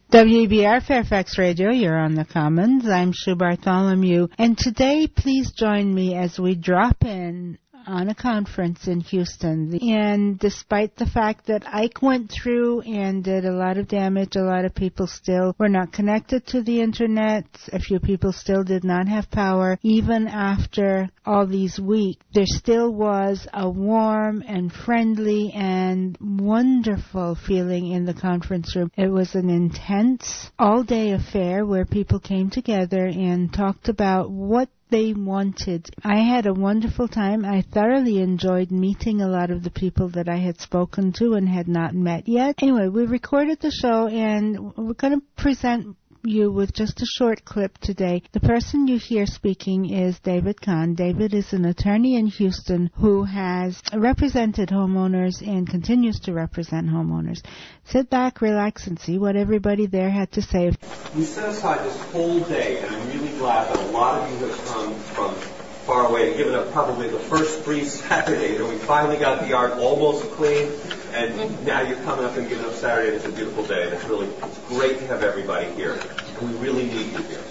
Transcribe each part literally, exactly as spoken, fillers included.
W B R Fairfax Radio, you're on the Commons. I'm Sue Bartholomew, and today please join me as we drop in on a conference in Houston. And despite the fact that Ike went through and did a lot of damage, a lot of people still were not connected to the internet. A few people still did not have power. Even after all these weeks, there still was a warm and friendly and wonderful feeling in the conference room. It was an intense all-day affair where people came together and talked about what they wanted. I had a wonderful time. I thoroughly enjoyed meeting a lot of the people that I had spoken to and had not met yet. Anyway, we recorded the show, and we're going to present you with just a short clip today. The person you hear speaking is David Kahn. David is an attorney in Houston who has represented homeowners and continues to represent homeowners. Sit back, relax, and see what everybody there had to say. We set aside this whole day, and I'm really glad that a lot of you have come from far away and given up probably the first free Saturday. You know, we finally got the yard almost clean, and now you're coming up and giving up Saturday, and it's a beautiful day. And it's really, it's great to have everybody here, and we really need you here.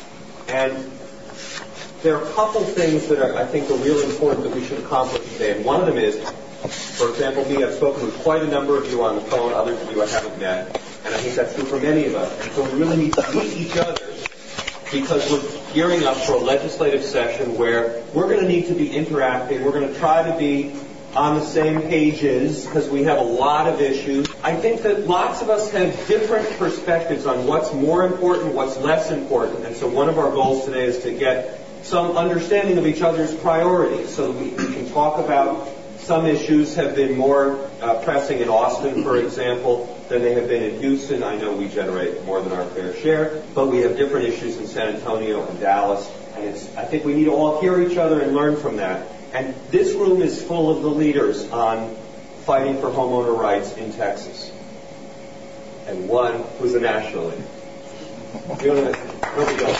And there are a couple things that are, I think, are really important that we should accomplish today. And one of them is, for example, me, I've spoken with quite a number of you on the phone, others of you I haven't met, and I think that's true for many of us. And so we really need to meet each other, because we're gearing up for a legislative session where we're going to need to be interacting. We're going to try to be on the same pages because we have a lot of issues. I think that lots of us have different perspectives on what's more important, what's less important. And so one of our goals today is to get some understanding of each other's priorities so that we, we can talk about some issues have been more uh, pressing in Austin, for example, than they have been in Houston. I know we generate more than our fair share, but we have different issues in San Antonio and Dallas, and it's, I think we need to all hear each other and learn from that. And this room is full of the leaders on fighting for homeowner rights in Texas, and one who's a national leader. You know, nobody else.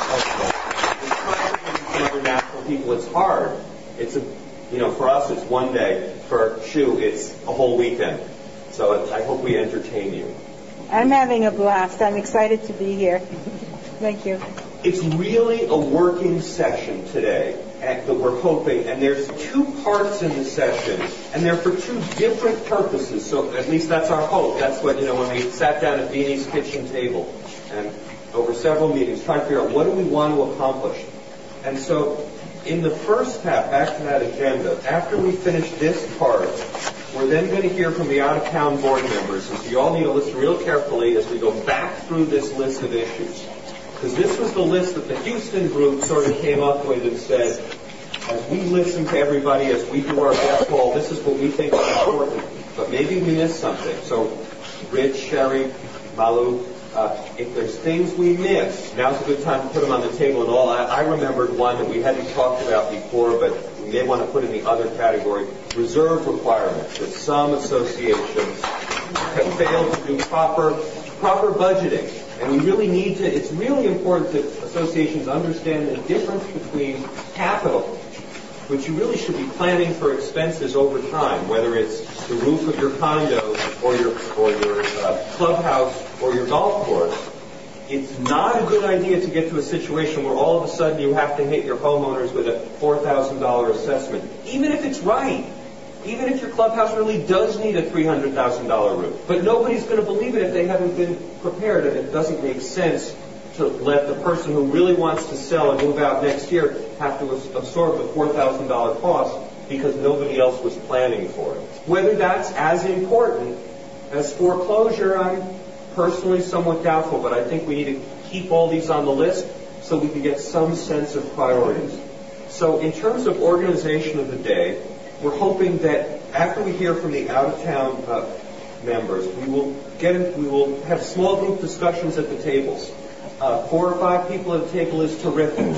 It's trying to get some other national people. It's hard. It's a You know, for us, it's one day. For Shu, it's a whole weekend. So I hope we entertain you. I'm having a blast. I'm excited to be here. Thank you. It's really a working session today that we're hoping, and there's two parts in the session, and they're for two different purposes. So at least that's our hope. That's what, you know, when we sat down at Beanie's kitchen table and over several meetings, trying to figure out what do we want to accomplish. And so in the first half, back to that agenda, after we finish this part, we're then going to hear from the out-of-town board members. And so you all need to listen real carefully as we go back through this list of issues. Because this was the list that the Houston group sort of came up with and said, as we listen to everybody, as we do our best call, this is what we think is important. But maybe we missed something. So Rich, Sherry, Malu, Uh, if there's things we miss, now's a good time to put them on the table and all. I, I remembered one that we hadn't talked about before, but we may want to put in the other category, reserve requirements, that some associations have failed to do proper proper budgeting. And we really need to, it's really important that associations understand the difference between capital, which you really should be planning for expenses over time, whether it's the roof of your condo or your or your uh, clubhouse or your golf course. It's not a good idea to get to a situation where all of a sudden you have to hit your homeowners with a four thousand dollars assessment, even if it's right. Even if your clubhouse really does need a three hundred thousand dollars roof. But nobody's going to believe it if they haven't been prepared, and it doesn't make sense to let the person who really wants to sell and move out next year have to absorb the four thousand dollars cost because nobody else was planning for it. Whether that's as important as foreclosure, I'm personally somewhat doubtful, but I think we need to keep all these on the list so we can get some sense of priorities. So in terms of organization of the day, we're hoping that after we hear from the out-of-town uh, members, we will get in, we will have small group discussions at the tables. Uh, four or five people at the table is terrific.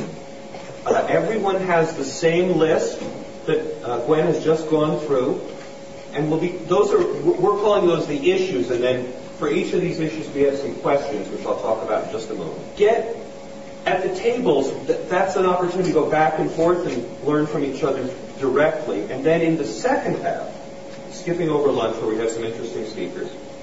Uh, everyone has the same list that uh, Gwen has just gone through, and we'll be, those are we're calling those the issues. And then for each of these issues, we have some questions, which I'll talk about in just a moment. Get at the tables. Th- that's an opportunity to go back and forth and learn from each other directly. And then in the second half, skipping over lunch where we have some interesting speakers,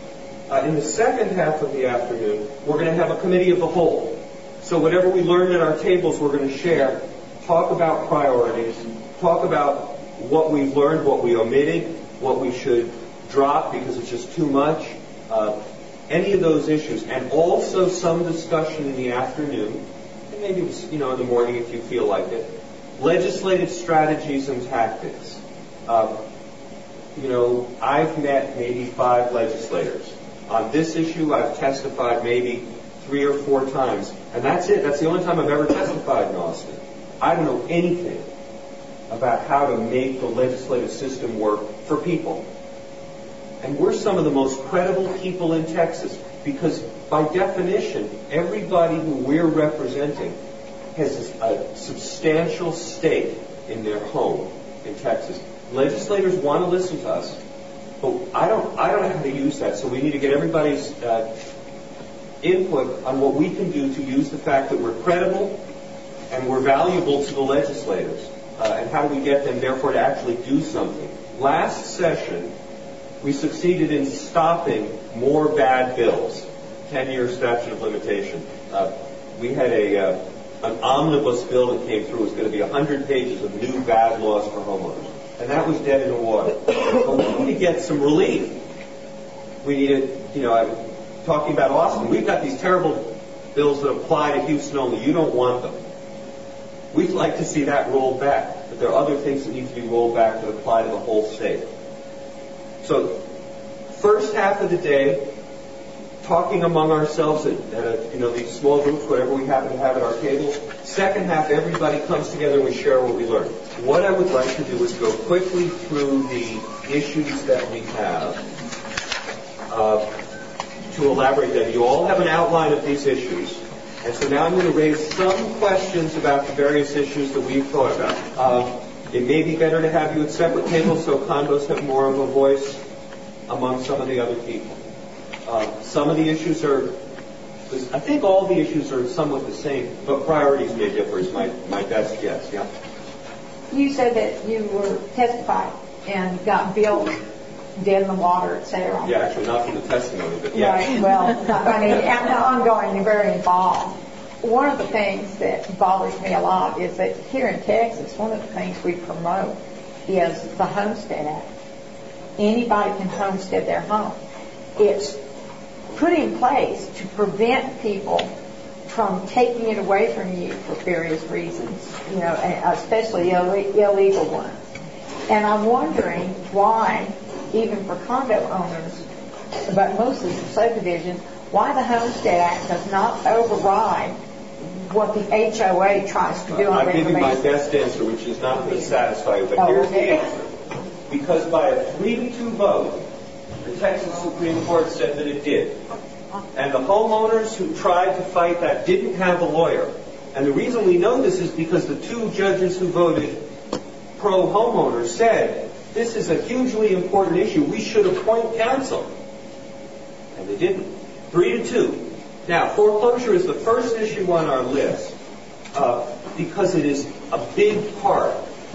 Uh, in the second half of the afternoon, we're going to have a committee of the whole. So whatever we learned at our tables, we're going to share, talk about priorities, talk about what we've learned, what we omitted, what we should drop because it's just too much, uh, any of those issues, and also some discussion in the afternoon, and maybe you know in the morning if you feel like it, legislative strategies and tactics. Uh, you know, I've met maybe five legislators. On this issue, I've testified maybe three or four times, and that's it. That's the only time I've ever testified in Austin. I don't know anything about how to make the legislative system work for people. And we're some of the most credible people in Texas because, by definition, everybody who we're representing has a substantial stake in their home in Texas. Legislators want to listen to us, but I don't. I don't know how to use that. So we need to get everybody's uh, input on what we can do to use the fact that we're credible and we're valuable to the legislators, uh, and how do we get them, therefore, to actually do something. Last session, we succeeded in stopping more bad bills, ten-year statute of limitation. Uh, we had a uh, an omnibus bill that came through. It was going to be one hundred pages of new bad laws for homeowners. And that was dead in the water. But we need to get some relief. We need to, you know, I'm talking about Austin. We've got these terrible bills that apply to Houston only. You don't want them. We'd like to see that rolled back. But there are other things that need to be rolled back that apply to the whole state. So, first half of the day, talking among ourselves at, at a, you know, these small groups, whatever we happen to have at our tables. Second half, everybody comes together and we share what we learned. What I would like to do is go quickly through the issues that we have uh, to elaborate them. You all have an outline of these issues. And so now I'm going to raise some questions about the various issues that we've thought about. Uh, it may be better to have you at separate tables so condos have more of a voice among some of the other people. Uh, some of the issues are, I think all the issues are somewhat the same, but priorities may differ is my, my best guess, yeah? You said that you were testified and got billed dead in the water, et cetera. Yeah, actually not from the testimony, but yeah. Right, well, I mean, and ongoing, you're very involved. One of the things that bothers me a lot is that here in Texas, one of the things we promote is the Homestead Act. Anybody can homestead their home. It's put in place to prevent people from taking it away from you for various reasons, you know, especially illegal ones. And I'm wondering why, even for condo owners, but mostly for subdivisions, why the Homestead Act does not override what the H O A tries to do on I'll give you my reclamation. best answer, which is not going to satisfy you, but Oh, here's okay. the answer. Because by a three to two vote, the Texas Supreme Court said that it did. And the homeowners who tried to fight that didn't have a lawyer. And the reason we know this is because the two judges who voted pro-homeowners said, this is a hugely important issue. We should appoint counsel. And they didn't. Three to two. Now, foreclosure is the first issue on our list uh, because it is a big part.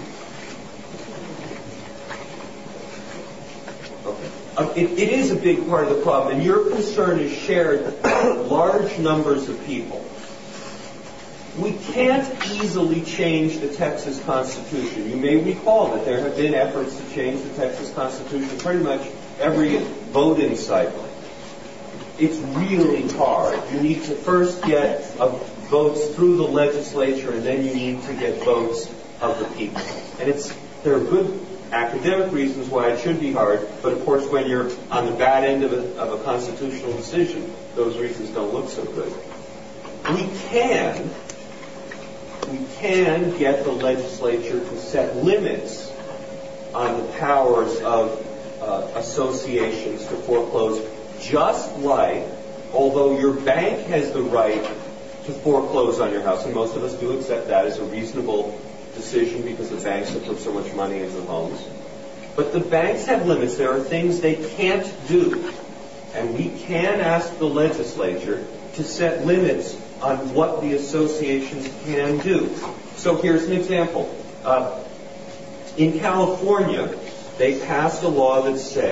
Okay. Uh, it, it is a big part of the problem, and your concern is shared by large numbers of people. We can't easily change the Texas Constitution. You may recall that there have been efforts to change the Texas Constitution pretty much every voting cycle. It's really hard. You need to first get uh, votes through the legislature, and then you need to get votes of the people. And it's there are good academic reasons why it should be hard, but of course when you're on the bad end of a, of a constitutional decision, those reasons don't look so good. We can, we can get the legislature to set limits on the powers of uh, associations to foreclose, just like, although your bank has the right to foreclose on your house, and most of us do accept that as a reasonable decision because the banks have put so much money into homes. But the banks have limits. There are things they can't do. And we can ask the legislature to set limits on what the associations can do. So here's an example. Uh, in California, they passed a law that said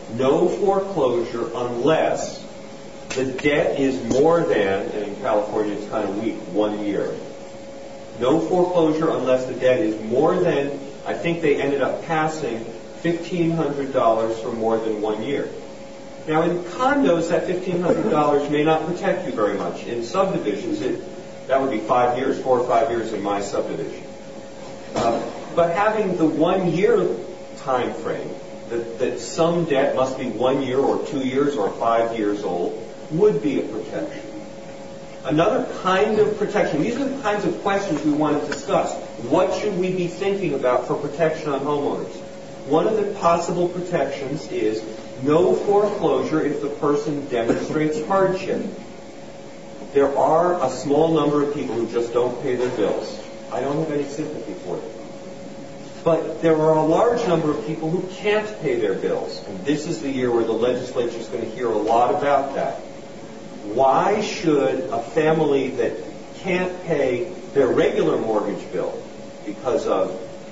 no foreclosure unless the debt is more than, and in California it's kind of weak, one year. No foreclosure unless the debt is more than, I think they ended up passing fifteen hundred dollars for more than one year. Now in condos, that fifteen hundred dollars may not protect you very much. In subdivisions, it, that would be five years, four or five years in my subdivision. Uh, but having the one year time frame, that, that some debt must be one year or two years or five years old, would be a protection. Another kind of protection, these are the kinds of questions we want to discuss. What should we be thinking about for protection on homeowners? One of the possible protections is no foreclosure if the person demonstrates hardship. There are a small number of people who just don't pay their bills. I don't have any sympathy for them. But there are a large number of people who can't pay their bills. And this is the year where the legislature is going to hear a lot about that. Why should a family that can't pay their regular mortgage bill because of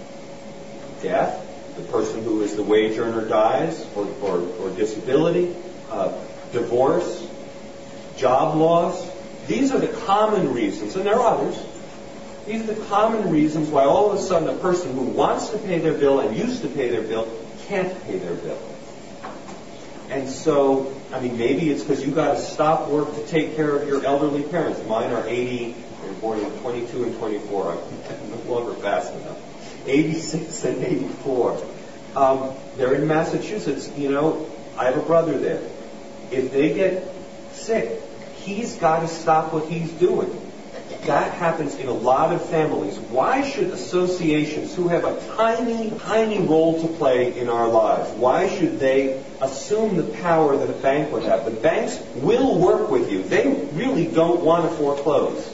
death, the person who is the wage earner dies, or, or, or disability, uh, divorce, job loss, these are the common reasons, and there are others. These are the common reasons why all of a sudden a person who wants to pay their bill and used to pay their bill can't pay their bill. And so, I mean, maybe it's because you've got to stop work to take care of your elderly parents. Mine are eighty, they were born in twenty-two and twenty-four. I'm no longer fast enough. eighty-six and eighty-four. Um, they're in Massachusetts. You know, I have a brother there. If they get sick, he's got to stop what he's doing. That happens in a lot of families. Why should associations who have a tiny, tiny role to play in our lives, why should they assume the power that a bank would have? The banks will work with you. They really don't want to foreclose.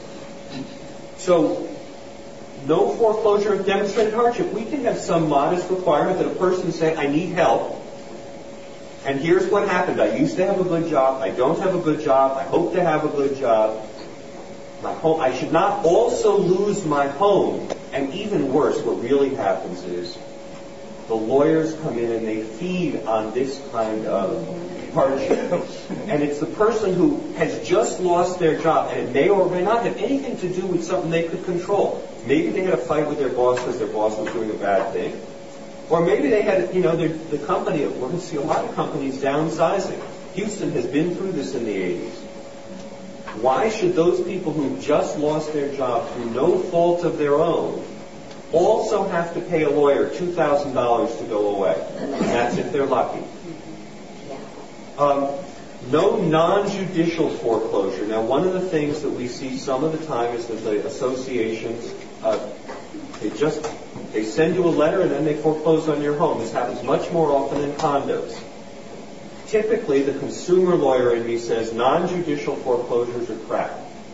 So, no foreclosure of demonstrated hardship. We can have some modest requirement that a person say, I need help. And here's what happened. I used to have a good job. I don't have a good job. I hope to have a good job. My home, I should not also lose my home. And even worse, what really happens is the lawyers come in and they feed on this kind of hardship. And it's the person who has just lost their job, and it may or may not have anything to do with something they could control. Maybe they had a fight with their boss because their boss was doing a bad thing. Or maybe they had, you know, the company, we're going to see a lot of companies downsizing. Houston has been through this in the eighties. Why should those people who just lost their job through no fault of their own also have to pay a lawyer two thousand dollars to go away? And that's if they're lucky. Um, no non-judicial foreclosure. Now, one of the things that we see some of the time is that the associations, uh, they just, they send you a letter and then they foreclose on your home. This happens much more often in condos. Typically, the consumer lawyer in me says non-judicial foreclosures are crap.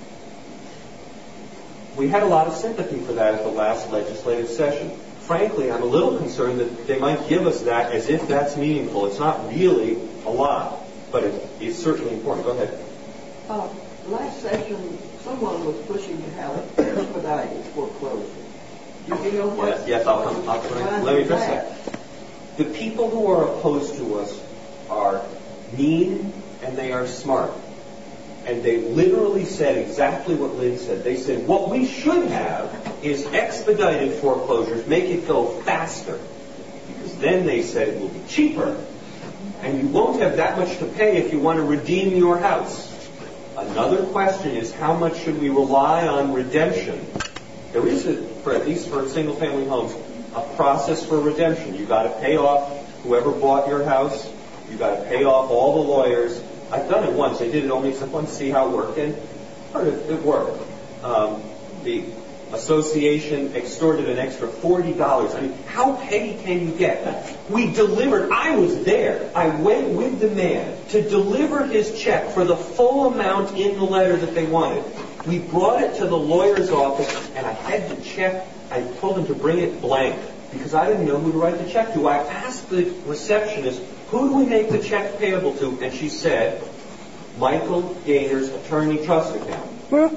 We had a lot of sympathy for that at the last legislative session. Frankly, I'm a little concerned that they might give us that as if that's meaningful. It's not really a lot, but it, it's certainly important. Go ahead. Uh, last session, someone was pushing to have expedited foreclosure. Do you know what? Yes, yes I'll come. I'll come. Let me address that. The people who are opposed to us are mean and they are smart. And they literally said exactly what Lynn said. They said, what we should have is expedited foreclosures, make it go faster. Because then they said it will be cheaper. And you won't have that much to pay if you want to redeem your house. Another question is, how much should we rely on redemption? There is, a, for at least for single-family homes, a process for redemption. You've got to pay off whoever bought your house. You've got to pay off all the lawyers. I've done it once. I did it only once to see how it worked, and it, it worked. Um, the association extorted an extra forty dollars. I mean, how petty can you get? We delivered. I was there. I went with the man to deliver his check for the full amount in the letter that they wanted. We brought it to the lawyer's office, and I had the check. I told him to bring it blank because I didn't know who to write the check to. I asked the receptionist, who do we make the check payable to? And she said, Michael Gaynor's attorney trust account.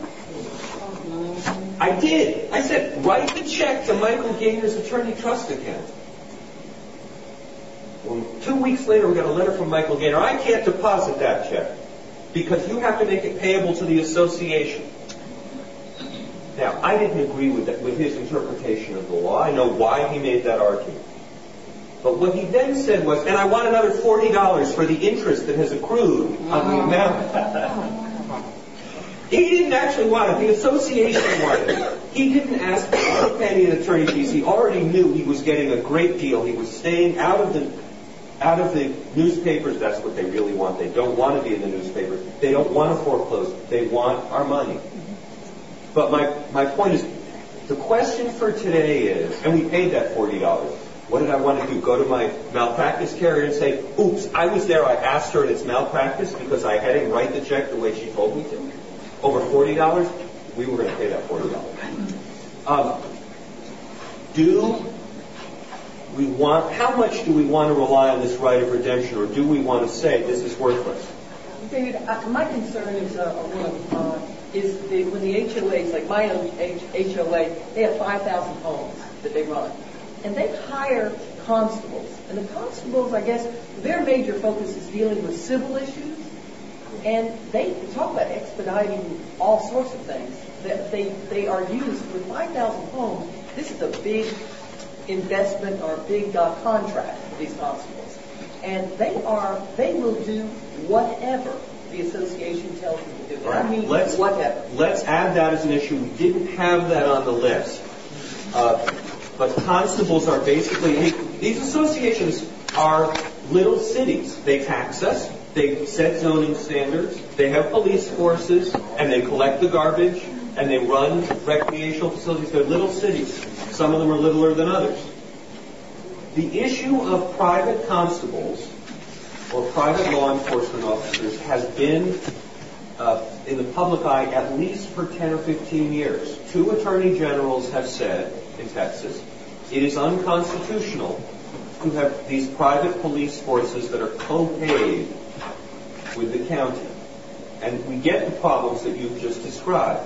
I did. I said, write the check to Michael Gaynor's attorney trust account. Well, two weeks later, we got a letter from Michael Gaynor. I can't deposit that check because you have to make it payable to the association. Now, I didn't agree with that, with his interpretation of the law. I know why he made that argument. But what he then said was, and I want another forty dollars for the interest that has accrued on the amount. He didn't actually want it. The association wanted it. He didn't ask for a penny in attorney fees. He already knew he was getting a great deal. He was staying out of the out of the newspapers. That's what they really want. They don't want to be in the newspapers. They don't want to foreclose. They want our money. But my, my point is, the question for today is, and we paid that forty dollars. What did I want to do? Go to my malpractice carrier and say, oops, I was there, I asked her and it's malpractice because I had him write the check the way she told me to? Over forty dollars? We were going to pay that forty dollars. Um, do we want, how much do we want to rely on this right of redemption, or do we want to say this is worthless? David, uh, my concern is uh, one of, uh, is the, when the H O As, like my own H O A, they have five thousand homes that they run. And they hire constables. And the constables, I guess, their major focus is dealing with civil issues. And they talk about expediting all sorts of things. That they, they are used with five thousand homes. This is a big investment or a big uh, contract for these constables. And they are, they will do whatever the association tells them to do. Right. I mean, let's, whatever. Let's add that as an issue. We didn't have that on the list. Uh, But constables are basically, these associations are little cities. They tax us, they set zoning standards, they have police forces, and they collect the garbage, and they run recreational facilities. They're little cities. Some of them are littler than others. The issue of private constables or private law enforcement officers has been uh, in the public eye at least for ten or fifteen years. Two attorney generals have said in Texas, it is unconstitutional to have these private police forces that are co-paid with the county. And we get the problems that you've just described.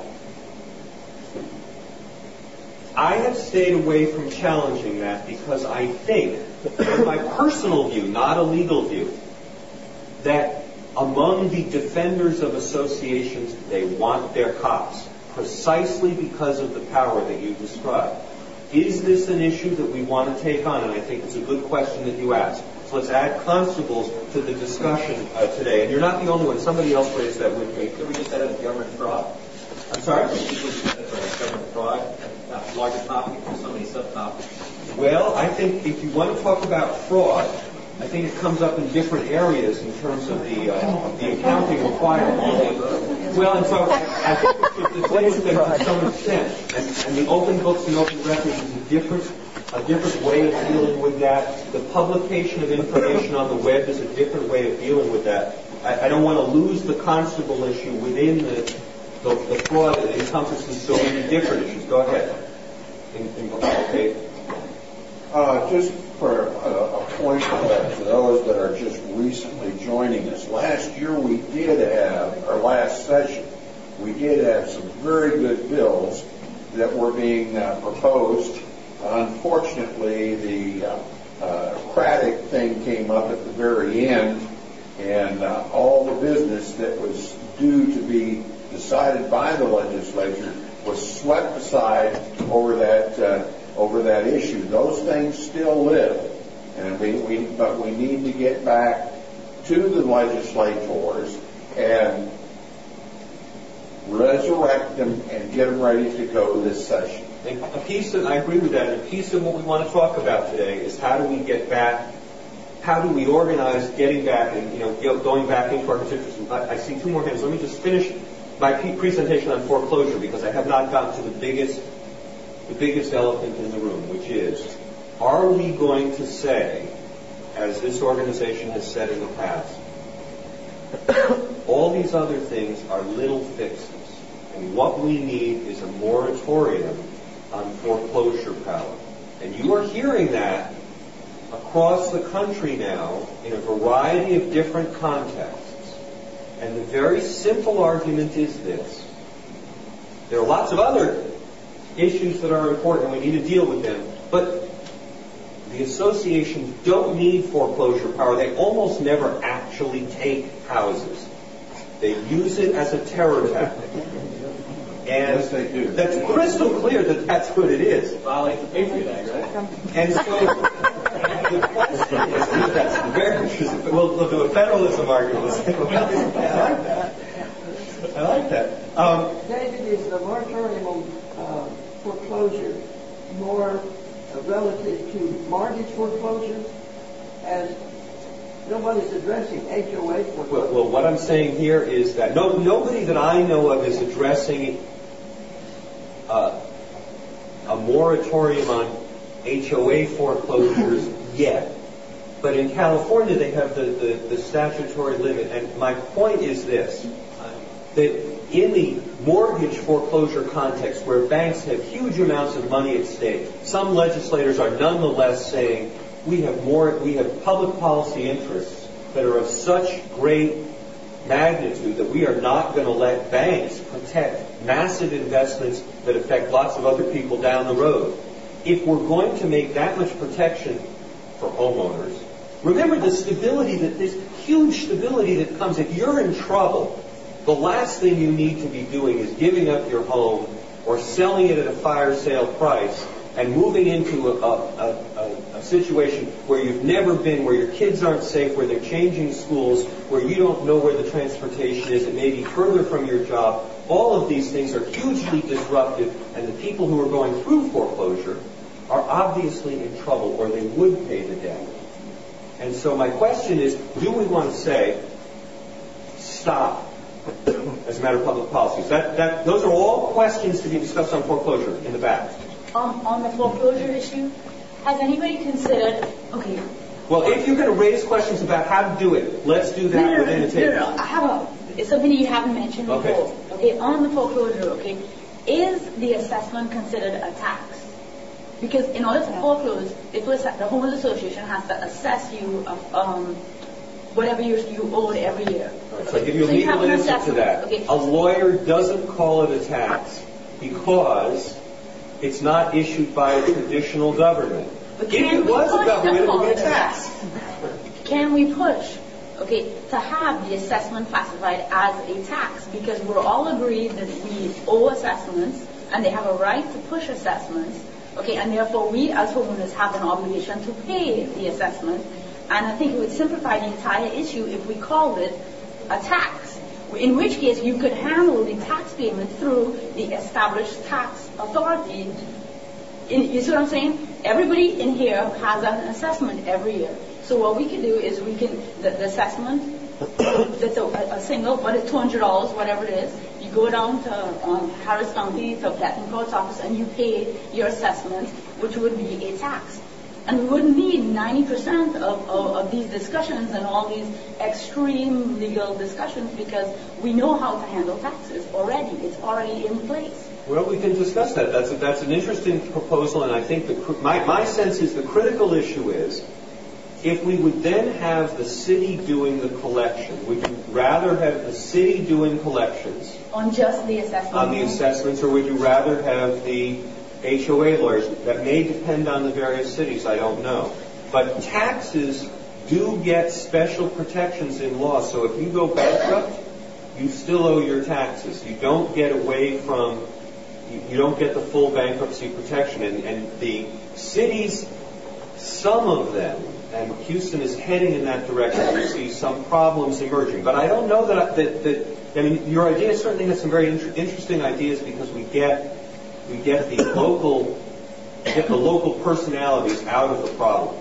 I have stayed away from challenging that because I think, in my personal view, not a legal view, that among the defenders of associations, they want their cops, precisely because of the power that you described. Is this an issue that we want to take on? And I think it's a good question that you asked. So let's add constables to the discussion uh, today. And you're not the only one. Somebody else raised that with me. Could we just add it as government fraud? I'm sorry? Government fraud, not larger topic, there's so many subtopics. Well, I think if you want to talk about fraud, I think it comes up in different areas in terms of the uh, the accounting requirements. Well, and so I think it's distinguished them to some extent. And, and the open books and open records is a different a different way of dealing with that. The publication of information on the web is a different way of dealing with that. I, I don't want to lose the constable issue within the the, the fraud that encompasses so many different issues. Go ahead. In, in, okay. Uh, just for a, a point uh, to those that are just recently joining us, last year we did have, or last session, we did have some very good bills that were being uh, proposed. Unfortunately, the uh, uh, Craddock thing came up at the very end, and uh, all the business that was due to be decided by the legislature was swept aside over that uh, over that issue. Those things still live, and we, we but we need to get back to the legislators and resurrect them and get them ready to go this session. And a piece of, I agree with that, and a piece of what we want to talk about today is how do we get back, how do we organize getting back and, you know, going back into our constituency. I, I see two more hands. Let me just finish my presentation on foreclosure because I have not gotten to the biggest the biggest elephant in the room, which is, are we going to say, as this organization has said in the past, all these other things are little fixes, and what we need is a moratorium on foreclosure power. And you are hearing that across the country now in a variety of different contexts. And the very simple argument is this. There are lots of other issues that are important and we need to deal with them, but the associations don't need foreclosure power. They almost never actually take houses. They use it as a terror tactic. And Yes, they do. that's crystal clear that that's what it is. Violate the Patriot Act, right? And so the question is, that's very interesting. We'll, we'll do a federalism argument. We'll say, well, I like that. I like that. Um, David, is the moratorium on uh, foreclosure more uh, relative to mortgage foreclosures, as nobody's addressing H O A foreclosure? well, well, what I'm saying here is that no, nobody that I know of is addressing uh, a moratorium on H O A foreclosures yet. But in California, they have the, the, the statutory limit. And my point is this, that in the mortgage foreclosure context, where banks have huge amounts of money at stake, some legislators are nonetheless saying we have more, we have public policy interests that are of such great magnitude that we are not going to let banks protect massive investments that affect lots of other people down the road. If we're going to make that much protection for homeowners, remember the stability, that this huge stability that comes. If you're in trouble, the last thing you need to be doing is giving up your home or selling it at a fire sale price and moving into a, a, a, a situation where you've never been, where your kids aren't safe, where they're changing schools, where you don't know where the transportation is, it may be further from your job. All of these things are hugely disruptive, and the people who are going through foreclosure are obviously in trouble, or they would pay the debt. And so my question is, do we want to say, stop, as a matter of public policy? That, that, those are all questions to be discussed on foreclosure in the back. Um, on the foreclosure issue, has anybody considered, okay. Well, if you're going to raise questions about how to do it, let's do that no, no, within no, the table. No, no, no, I have a, it's something you haven't mentioned Okay. before. Okay, on the foreclosure, okay, is the assessment considered a tax? Because in order to foreclose, it was, the homeowners association has to assess you of, um, whatever you, you owed every year. Right, so I'll give you a So you legal have an answer to assessment. that. Okay. A lawyer doesn't call it a tax because it's not issued by a traditional government. But If can it we was a push government, to it would call be a it a tax. Can we push, okay, to have the assessment classified as a tax? Because we're all agreed that we owe assessments and they have a right to push assessments, okay, and therefore we as homeowners have an obligation to pay the assessment. And I think it would simplify the entire issue if we called it a tax, in which case you could handle the tax payment through the established tax authority. In, you see what I'm saying? Everybody in here has an assessment every year. So what we can do is we can, the, the assessment, that's a, a single, what is two hundred dollars, whatever it is, you go down to um, Harris County, to Platinum Court's office, and you pay your assessment, which would be a tax. And we wouldn't need ninety percent of, of, of these discussions and all these extreme legal discussions, because we know how to handle taxes already. It's already in place. Well, we can discuss that. That's a, that's an interesting proposal, and I think the, my, my sense is the critical issue is, if we would then have the city doing the collection, would you rather have the city doing collections On just the assessment? on the assessments, or would you rather have the H O A lawyers? That may depend on the various cities, I don't know. But taxes do get special protections in law, so if you go bankrupt, you still owe your taxes. You don't get away from, you, you don't get the full bankruptcy protection. And, and the cities, some of them, and Houston is heading in that direction. We see some problems emerging. But I don't know that, that, that I mean, your idea certainly has some very inter- interesting ideas, because we get we get the local get the local personalities out of the problem.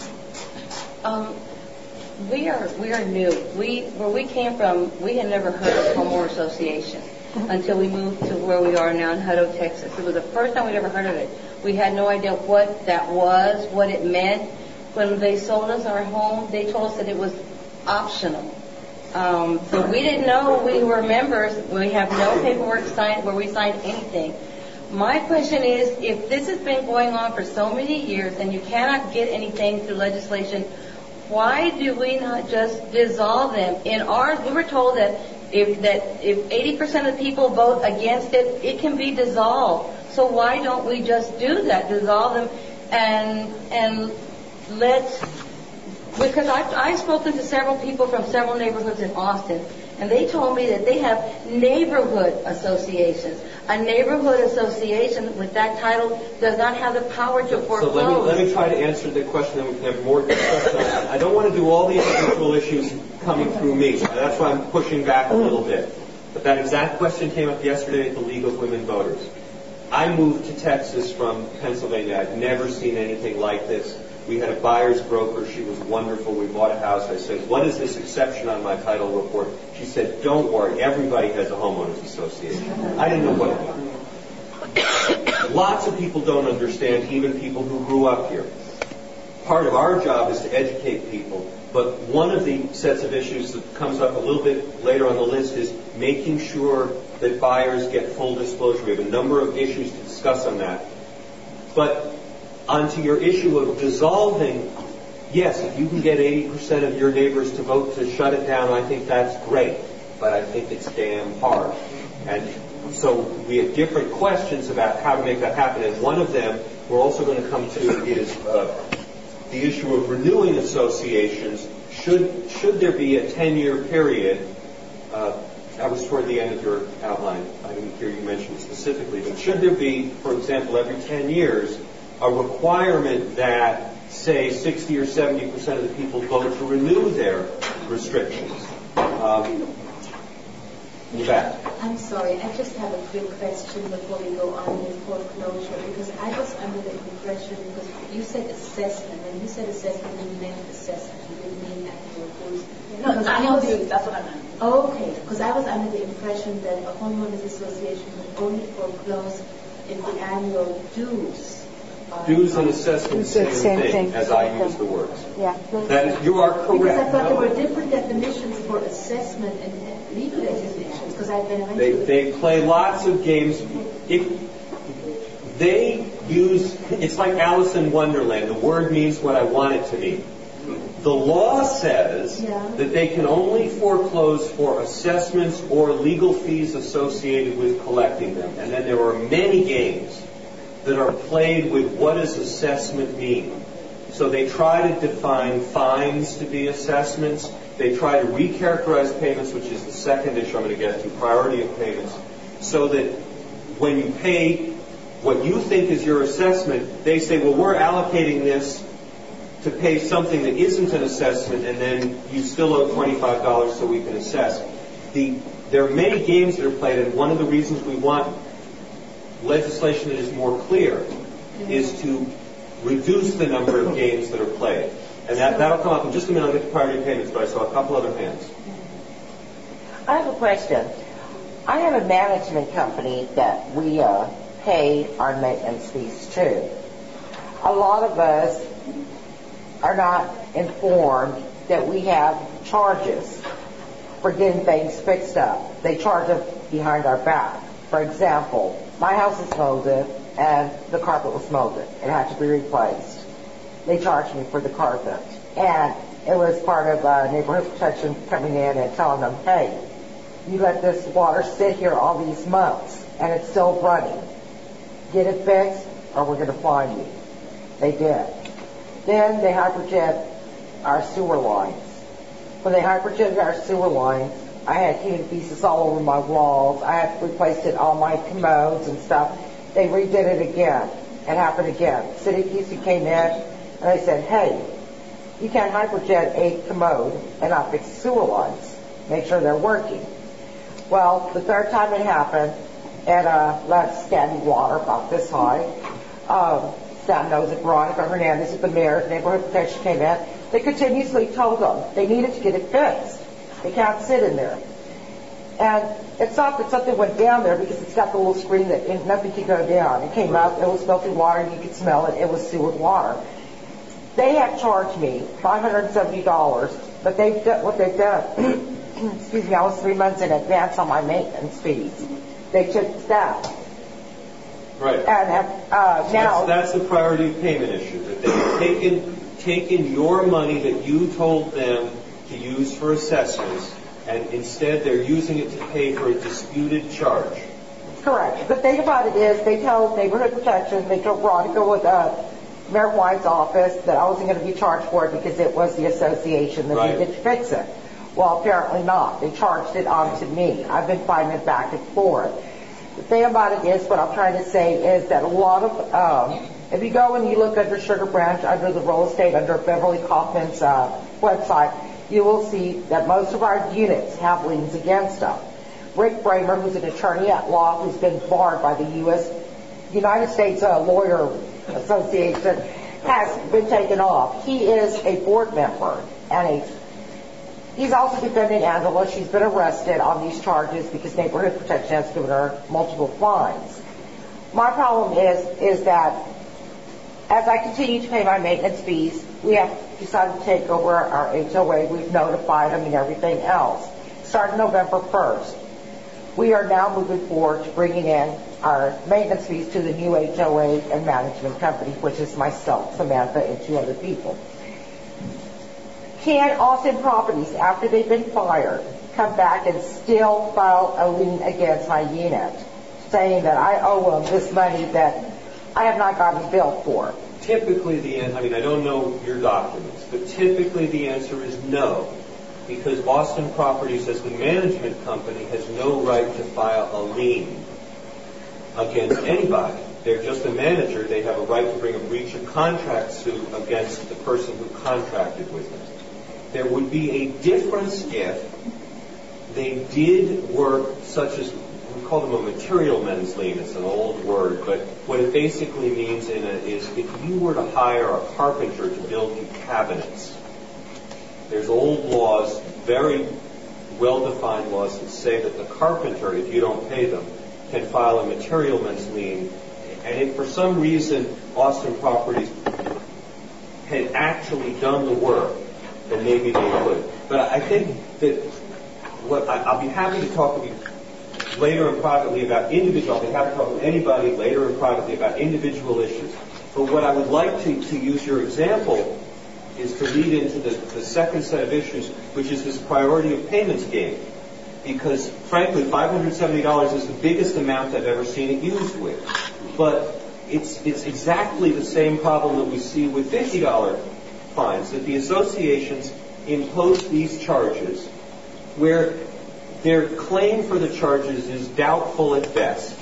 Um, we are we are new. We where we came from, we had never heard of homeowner association until we moved to where we are now in Hutto, Texas. It was the first time we'd ever heard of it. We had no idea what that was, what it meant. When they sold us our home, they told us that it was optional. Um, so we didn't know we were members. We have no paperwork signed where we signed anything. My question is, if this has been going on for so many years and you cannot get anything through legislation, why do we not just dissolve them? In ours, we were told that if that if eighty percent of people vote against it, it can be dissolved. So why don't we just do that, dissolve them, and and let's, because I've, I've spoken to several people from several neighborhoods in Austin, and they told me that they have neighborhood associations. A neighborhood association with that title does not have the power to foreclose. So let me, let me try to answer the question, and we can have more discussion. I don't want to do all the individual issues coming through me. That's why I'm pushing back a little bit. But that exact question came up yesterday at the League of Women Voters. I moved to Texas from Pennsylvania. I've never seen anything like this. We had a buyer's broker. She was wonderful. We bought a house. I said, what is this exception on my title report? She said, don't worry. Everybody has a homeowners association. I didn't know what it was. Lots of people don't understand, even people who grew up here. Part of our job is to educate people. But one of the sets of issues that comes up a little bit later on the list is making sure that buyers get full disclosure. We have a number of issues to discuss on that. But onto your issue of dissolving, yes, if you can get eighty percent of your neighbors to vote to shut it down, I think that's great. But I think it's damn hard. And so we have different questions about how to make that happen. And one of them we're also going to come to is uh, the issue of renewing associations. Should should there be a ten-year period? Uh, that was toward the end of your outline. I didn't hear you mention it specifically. But should there be, for example, every ten years, a requirement that, say, sixty or seventy percent of the people vote to renew their restrictions? Um, in fact. I'm sorry, I just have a quick question before we go on with foreclosure, because I was under the impression, because you said assessment, and you said assessment, and you meant assessment, you didn't mean actual foreclosure. No, no, I know dues, that's what I meant. Okay, because I was under the impression that a homeowners association would only foreclose if the annual dues. Dues and assessment, same, same thing, thing, as I use the words. Yeah. That is, you are correct. Because I thought no. there were different definitions for assessment and legal designations, because I've been... They, they play lots of games. If they use, it's like Alice in Wonderland. The word means what I want it to mean. The law says yeah. that they can only foreclose for assessments or legal fees associated with collecting them. And then there are many games that are played with what does assessment mean. So they try to define fines to be assessments. They try to recharacterize payments, which is the second issue I'm going to get to, priority of payments, so that when you pay what you think is your assessment, they say, well, we're allocating this to pay something that isn't an assessment, and then you still owe twenty-five dollars so we can assess. The, there are many games that are played, and one of the reasons we want legislation that is more clear is to reduce the number of games that are played. And that, that'll come up in just a minute. I'll get to priority payments, but I saw a couple other hands. I have a question. I have a management company that we uh, pay our maintenance fees to. A lot of us are not informed that we have charges for getting things fixed up. They charge us behind our back. For example, my house is molded and the carpet was molded. It had to be replaced. They charged me for the carpet. And it was part of uh, neighborhood protection coming in and telling them, hey, you let this water sit here all these months and it's still running. Get it fixed or we're going to fine you. They did. Then they hyperjet our sewer lines. When they hyperjetted our sewer lines, I had human pieces all over my walls. I had replaced it on my commodes and stuff. They redid it again. It happened again. City of Houston came in and they said, hey, you can't hyperjet a commode and not fix sewer lines. Make sure they're working. Well, the third time it happened, and uh, left standing water about this high. Um, Sam knows it, Veronica Hernandez at the mayor, neighborhood protection came in. They continuously told them they needed to get it fixed. They can't sit in there. And it's not that something went down there because it's got the little screen that and nothing could go down. It came out, it was melting water, and you could smell it. It was sewer water. They have charged me five hundred seventy dollars, but they've done what they've done. Excuse me, I was three months in advance on my maintenance fees. They took that. Right. And have, uh, now that's, that's the priority of payment issue. That they've taken taken your money that you told them to use for assessments, and instead they're using it to pay for a disputed charge. Correct. The thing about it is, they tell neighborhood protection, they tell Veronica with uh, Mayor White's office that I wasn't going to be charged for it because it was the association that Right. needed to fix it. Well, apparently not. They charged it onto me. I've been fighting it back and forth. The thing about it is, what I'm trying to say is that a lot of, um, if you go and you look under Sugar Branch, under the real estate, under Beverly Kaufman's uh, website, you will see that most of our units have liens against them. Rick Bramer, who's an attorney at law, who's been barred by the U S United States uh, Lawyer Association, has been taken off. He is a board member, and a, he's also defending Angela. She's been arrested on these charges because Neighborhood Protection has given her multiple fines. My problem is, is that as I continue to pay my maintenance fees, we have decided to take over our H O A. We've notified them and everything else. Starting November first, we are now moving forward to bringing in our maintenance fees to the new H O A and management company, which is myself, Samantha, and two other people. Can Austin Properties, after they've been fired, come back and still file a lien against my unit, saying that I owe them this money that I have not gotten billed for? Typically, the answer, I mean, I don't know your documents, but typically the answer is no, because Austin Properties, as the management company, has no right to file a lien against anybody. They're just a manager. They have a right to bring a breach of contract suit against the person who contracted with them. There would be a difference if they did work such as, we call them a material men's lien. It's an old word, but what it basically means in a, is if you were to hire a carpenter to build you cabinets, there's old laws, very well-defined laws that say that the carpenter, if you don't pay them, can file a material men's lien. And if for some reason Austin Properties had actually done the work, then maybe they would. But I think that what I, I'll be happy to talk with you later and privately about individual. I'll be happy to talk with anybody later and privately about individual issues. But what I would like to, to use your example is to lead into the, the second set of issues, which is this priority of payments game. Because, frankly, five hundred seventy dollars is the biggest amount I've ever seen it used with. But it's, it's exactly the same problem that we see with fifty dollars fines, that the associations impose these charges where their claim for the charges is doubtful at best.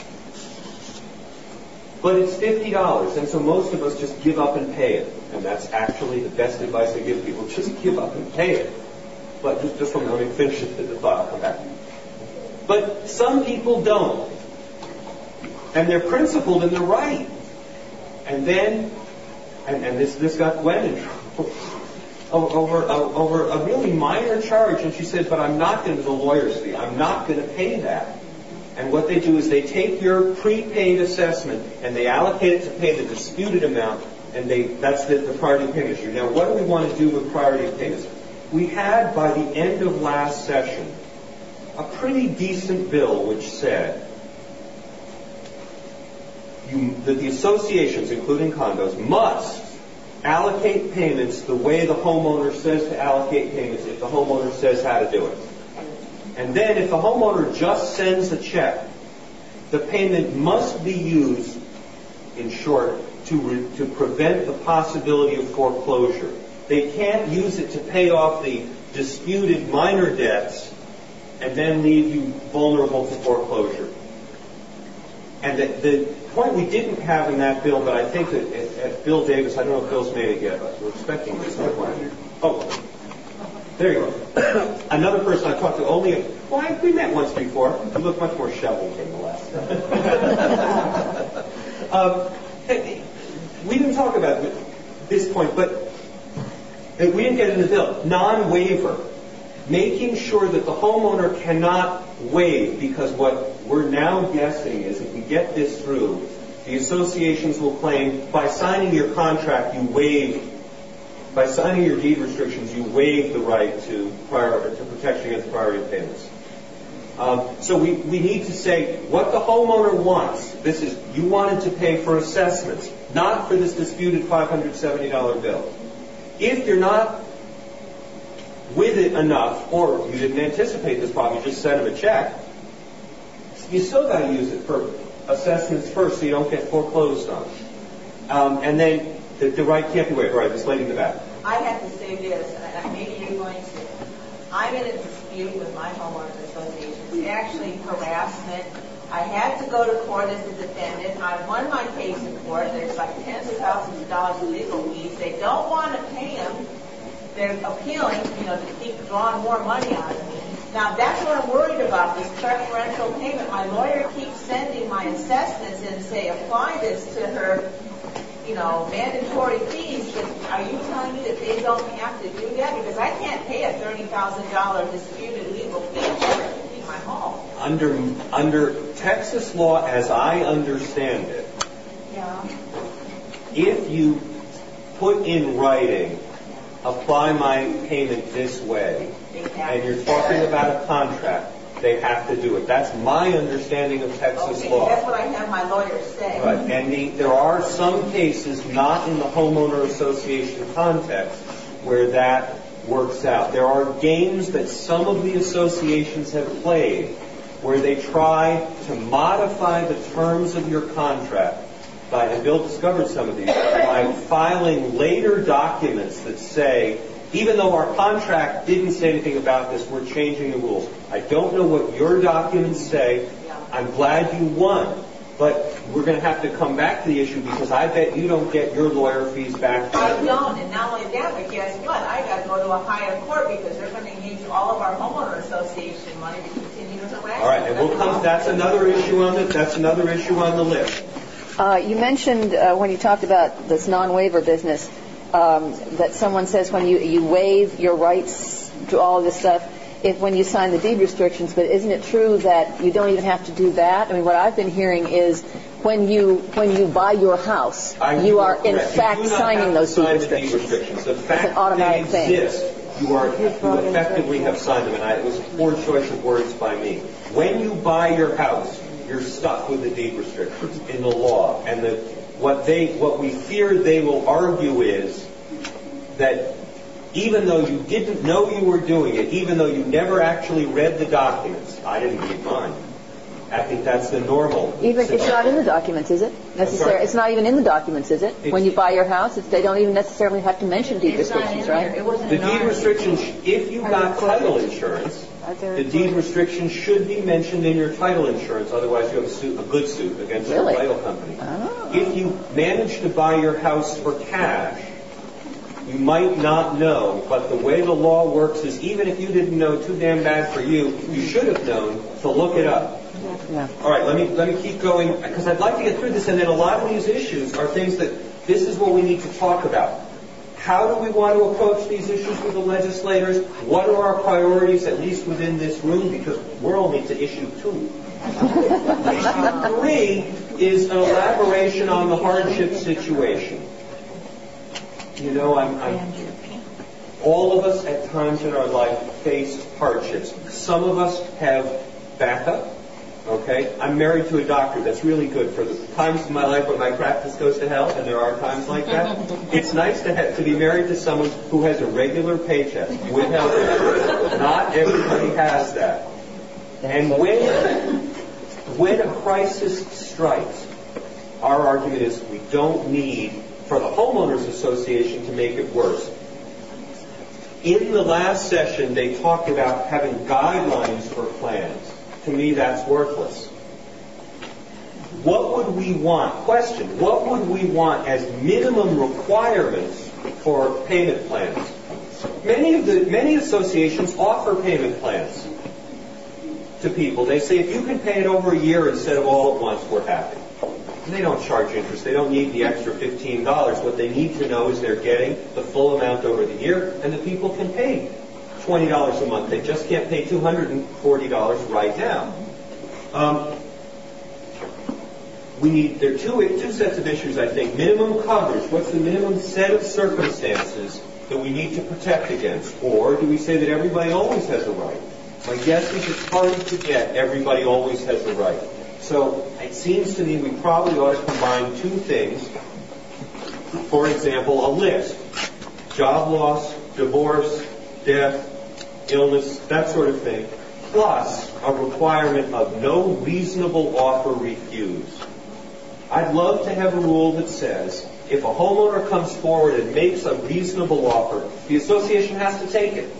But it's fifty dollars, and so most of us just give up and pay it. And that's actually the best advice I give people. Just give up and pay it. But just, just from, let me finish the thought, I'll come back. But some people don't. And they're principled and they're right. And then, and, and this, this got Gwen in trouble, over, over a really minor charge. And she said, but I'm not going to, the lawyer's fee, I'm not going to pay that. And what they do is they take your prepaid assessment and they allocate it to pay the disputed amount, and they, that's the, the priority of payment issue. Now, what do we want to do with priority of payments? We had, by the end of last session, a pretty decent bill which said you, that the associations, including condos, must allocate payments the way the homeowner says to allocate payments if the homeowner says how to do it. And then if the homeowner just sends a check, the payment must be used, in short, to, re, to prevent the possibility of foreclosure. They can't use it to pay off the disputed minor debts and then leave you vulnerable to foreclosure. And the, the point we didn't have in that bill, but I think that at, at Bill Davis, I don't know if Bill's made it yet, but we're expecting this one. Oh, there you go. Another person I talked to only, well, I, we met once before. You look much more shoveled than the last time. um, we didn't talk about this point, but we didn't get in the bill. Non-waiver. Making sure that the homeowner cannot waive, because what we're now guessing is if we get this through, the associations will claim by signing your contract you waive, by signing your deed restrictions you waive the right to prior, to protection against priority payments. Um, so we, we need to say what the homeowner wants. This is, you wanted to pay for assessments, not for this disputed five hundred seventy dollars bill. If you're not with it enough, or you didn't anticipate this problem, you just sent them a check, you still got to use it for assessments first so you don't get foreclosed on. Um, and then The, the right can't be waived. All right, this lady in the back. I have to say this, and maybe you're going to. I'm in a dispute with my homeowners association. It's actually harassment. I had to go to court as a defendant. I won my case in court. There's like tens of thousands of dollars in legal fees. They don't want to pay them. They're appealing, you know, to keep drawing more money out of me. Now, that's what I'm worried about, this preferential payment. My lawyer keeps sending my assessments and say, apply this to her, you know, mandatory fees. But are you telling me that they don't have to do that? Because I can't pay a thirty thousand dollars disputed legal fee to keep my home. Under under Texas law, as I understand it, yeah. if you put in writing, apply my payment this way, and you're talking about a contract, they have to do it. That's my understanding of Texas okay, law. That's what I have my lawyer say. Right. And the, there are some cases, not in the homeowner association context, where that works out. There are games that some of the associations have played where they try to modify the terms of your contract by, and Bill discovered some of these, by filing later documents that say, even though our contract didn't say anything about this, we're changing the rules. I don't know what your documents say. I'm glad you won. But we're going to have to come back to the issue because I bet you don't get your lawyer fees back. I don't. And not only that, but guess what? I got to go to a higher court because they're going to use all of our homeowner association money to continue to harass. All right. And we'll come. That's another issue on the. That's another issue on the list. Uh, you mentioned uh, when you talked about this non-waiver business um, that someone says when you, you waive your rights to all of this stuff, if when you sign the deed restrictions, but isn't it true that you don't even have to do that? I mean, what I've been hearing is when you when you buy your house, I you are in correct. fact signing those deed restrictions. deed restrictions. The fact it's an automatic they thing. exist, you are you effectively have signed them, and I, it was a poor choice of words by me. When you buy your house, you're stuck with the deed restrictions in the law, and the, what they what we fear they will argue is that even though you didn't know you were doing it, even though you never actually read the documents, I didn't read mine. I think that's the normal. Even it's not in the documents, is it? Necessarily, it's not even in the documents, is it? It's, when you buy your house, it's, they don't even necessarily have to mention deed restrictions, right? It wasn't the deed restrictions, if you got title insurance, the deed restrictions should be mentioned in your title insurance. Otherwise, you have a, suit, a good suit against really? your title company. Oh. If you manage to buy your house for cash, you might not know, but the way the law works is even if you didn't know, too damn bad for you, you should have known to look it up. Yeah. All right, let me let me keep going because I'd like to get through this, and then a lot of these issues are things that this is what we need to talk about. How do we want to approach these issues with the legislators? What are our priorities, at least within this room, because we're only to issue two. Issue three is an elaboration on the hardship situation. You know, I'm, I'm, all of us at times in our life face hardships. Some of us have backup. Okay, I'm married to a doctor. That's really good for the times in my life when my practice goes to hell, and there are times like that. It's nice to have, to be married to someone who has a regular paycheck with health insurance. Not everybody has that. And when when a crisis strikes, our argument is we don't need for the homeowners association to make it worse. In the last session, they talked about having guidelines for plans. To me, that's worthless. What would we want? Question. What would we want as minimum requirements for payment plans? Many of the many associations offer payment plans to people. They say if you can pay it over a year instead of all at once, we're happy. And they don't charge interest. They don't need the extra fifteen dollars. What they need to know is they're getting the full amount over the year, and the people can pay twenty dollars a month. They just can't pay two hundred forty dollars right now. Um, we need, there are two, two sets of issues, I think. Minimum coverage. What's the minimum set of circumstances that we need to protect against? Or do we say that everybody always has a right? My guess is it's hard to get everybody always has a right. So it seems to me we probably ought to combine two things. For example, a list. Job loss, divorce, death, illness, that sort of thing, plus a requirement of no reasonable offer refused. I'd love to have a rule that says if a homeowner comes forward and makes a reasonable offer, the association has to take it.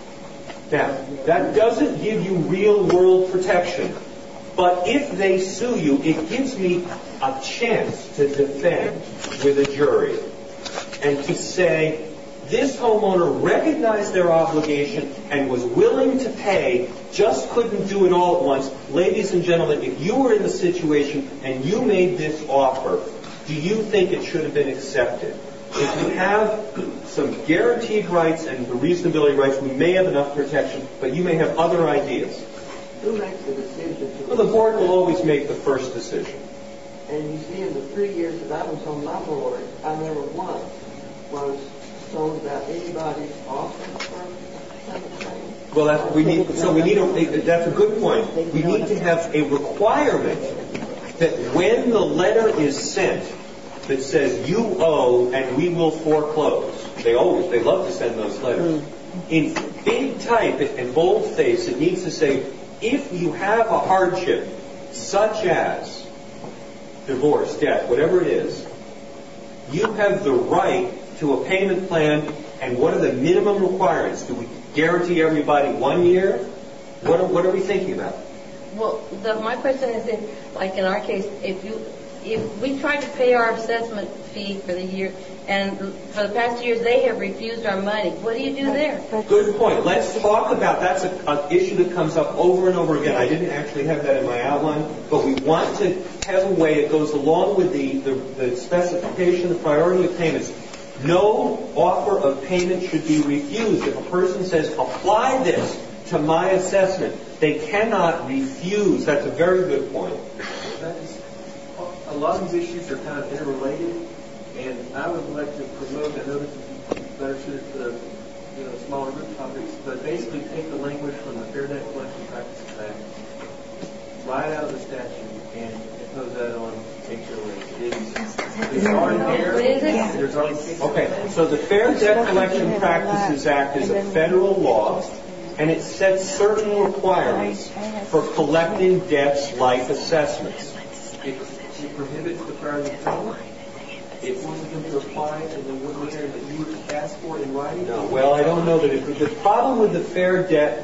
Now, that doesn't give you real-world protection, but if they sue you, it gives me a chance to defend with a jury and to say, this homeowner recognized their obligation and was willing to pay, just couldn't do it all at once. Ladies and gentlemen, if you were in the situation and you made this offer, do you think it should have been accepted? If you have some guaranteed rights and the reasonability rights, we may have enough protection, but you may have other ideas. Who makes the decision? To well, the board will always make the first decision. And you see, in the three years that I was on my board, I never once was told about anybody's offering for something. Well, that's, we need. So we need. A, that's a good point. We need to have a requirement that when the letter is sent that says you owe and we will foreclose. They always. They love to send those letters. In big type and boldface, it needs to say, if you have a hardship such as divorce, death, whatever it is, you have the right to a payment plan, and what are the minimum requirements? Do we guarantee everybody one year? What are, what are we thinking about? Well, the, my question is, if, like in our case, if you if we tried to pay our assessment fee for the year, and for the past years they have refused our money, what do you do there? Good point. Let's talk about that's an issue that comes up over and over again. I didn't actually have that in my outline, but we want to have a way that goes along with the, the, the specification, the priority of payments. No offer of payment should be refused. If a person says, apply this to my assessment, they cannot refuse. That's a very good point. That is, a lot of these issues are kind of interrelated, and I would like to promote, I know this is better suited to the you know, smaller group topics, but basically take the language from the Fair Debt Collection Practices Act, write out of the statute, and impose that on H O As. It's, it's already there. There's already okay, so the Fair Debt Collection Practices Act is a federal law, and it sets certain requirements for collecting debts like assessments. It, it prohibits the priority of payment. It wants them to apply in the one manner that you would ask for in writing. No, well, I don't know that it. The problem with the Fair Debt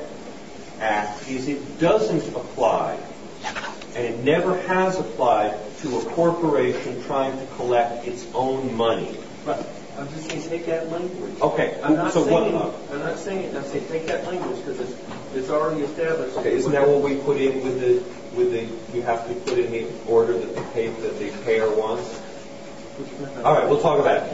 Act is it doesn't apply, and it never has applied to a corporation trying to collect its own money. But I'm just saying, take that language. Okay, I'm not so saying. what? I'm not saying it. I'm saying take that language because it's it's already established. Okay, isn't that what we put in with the with the? You have to put in the order that the pay that the payer wants. All right, we'll talk about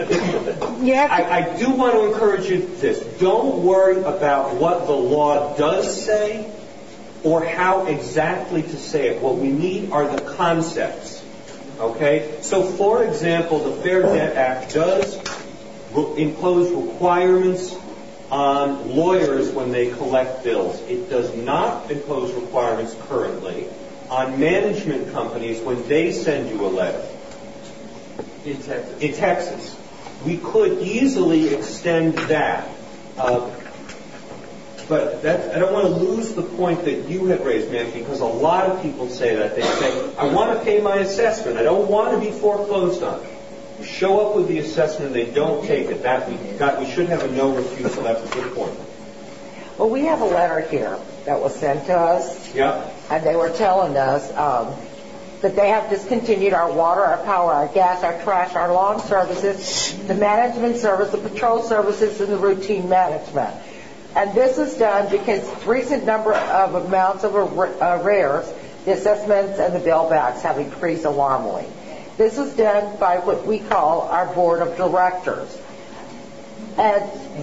it. Yeah. I, I do want to encourage you this. Don't worry about what the law does say or how exactly to say it. What we need are the concepts. Okay? So, for example, the Fair Debt Act does re- impose requirements on lawyers when they collect bills. It does not impose requirements currently on management companies when they send you a letter. In Texas. In Texas. We could easily extend that. Uh, but that, I don't want to lose the point that you had raised, ma'am, because a lot of people say that. They say, I want to pay my assessment. I don't want to be foreclosed on. You show up with the assessment, they don't take it. That we, got, we should have a no refusal. That's a good point. Well, we have a letter here that was sent to us. Yeah. And they were telling us um, that they have discontinued our water, our power, our gas, our trash, our lawn services, the management service, the patrol services, and the routine management. And this is done because recent number of amounts of arrears, the assessments and the bill backs have increased alarmingly. This is done by what we call our board of directors. And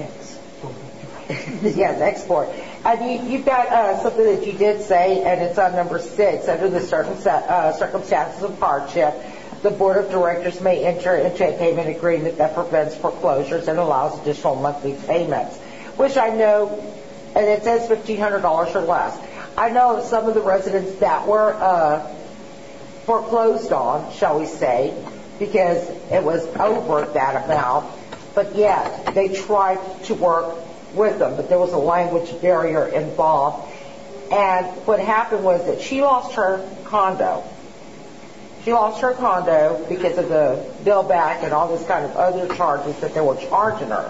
yes, export. And you, you've got uh, something that you did say, and it's on number six. Under the certain uh, circumstances of hardship, the board of directors may enter into a payment agreement that prevents foreclosures and allows additional monthly payments, which I know, and it says fifteen hundred dollars or less. I know of some of the residents that were uh, foreclosed on, shall we say, because it was over that amount, but yet they tried to work with them, but there was a language barrier involved. And what happened was that she lost her condo. She lost her condo because of the bill back and all this kind of other charges that they were charging her.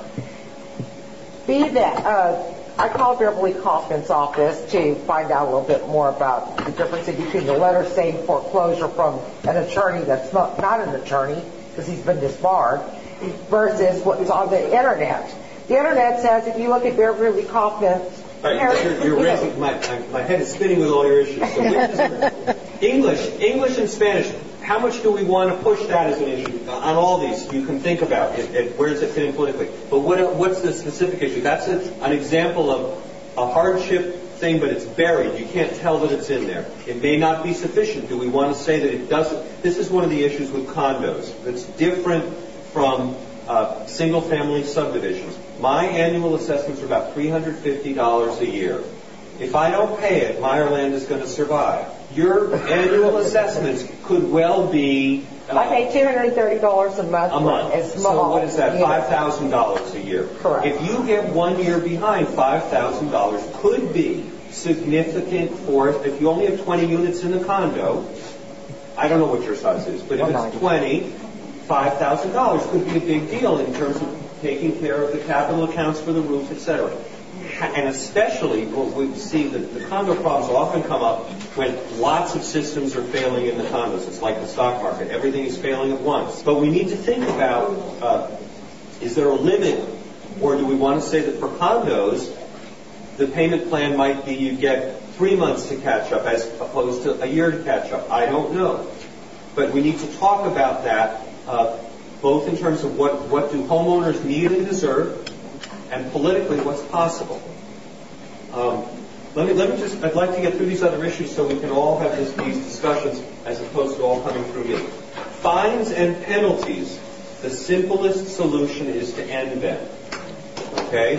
Be that, uh, I called Beverly Kaufman's office to find out a little bit more about the difference between the letter saying foreclosure from an attorney that's not, not an attorney because he's been disbarred versus what's on the internet. The internet says if you look at Beverly Kaufman's Right, you're, you're raising, my, my, my head is spinning with all your issues. So is, English, English and Spanish, how much do we want to push that as an issue? On all these, you can think about it, it, where does it fit in politically. But what, what's the specific issue? That's a, an example of a hardship thing, but it's buried. You can't tell that it's in there. It may not be sufficient. Do we want to say that it doesn't? This is one of the issues with condos. That's different from uh, single-family subdivisions. My annual assessments are about three hundred fifty dollars a year. If I don't pay it, Meyerland is going to survive. Your annual assessments could well be... Uh, I pay two hundred thirty dollars a month. A month. So what is that? five thousand dollars a year. Correct. If you get one year behind, five thousand dollars could be significant for it. If you only have twenty units in the condo, I don't know what your size is, but if it's twenty, five thousand dollars could be a big deal in terms of taking care of the capital accounts for the roof, et cetera. And especially, well, we see that the condo problems often come up when lots of systems are failing in the condos. It's like the stock market. Everything is failing at once. But we need to think about, uh, is there a limit, or do we want to say that for condos, the payment plan might be you get three months to catch up as opposed to a year to catch up? I don't know. But we need to talk about that, uh, both in terms of what, what do homeowners need and deserve, and politically what's possible. Um, let me let me just. I'd like to get through these other issues so we can all have this, these discussions as opposed to all coming through me. Fines and penalties. The simplest solution is to end them. Okay.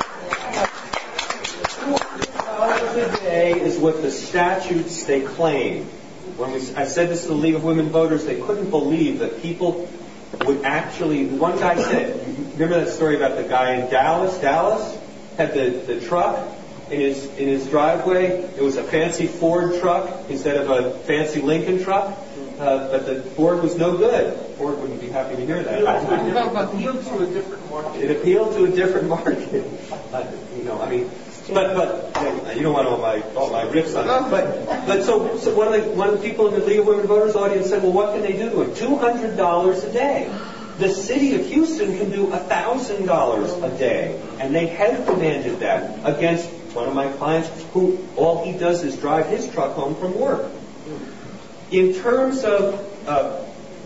A day is what the statutes they claim. When we, I said this to the League of Women Voters, they couldn't believe that people would actually. One guy said, remember that story about the guy in Dallas? Dallas had the, the truck in his in his driveway. It was a fancy Ford truck instead of a fancy Lincoln truck, uh, but the Ford was no good. Ford wouldn't be happy to hear that. It appealed to a different market. It appealed to a different market. Uh, you know, I mean. But but you don't want all my all my riffs on it. But but so so one of the one of the people in the League of Women Voters audience said, well, what can they do to it? Two hundred dollars a day. The city of Houston can do a thousand dollars a day, and they have demanded that against one of my clients, who all he does is drive his truck home from work. In terms of uh,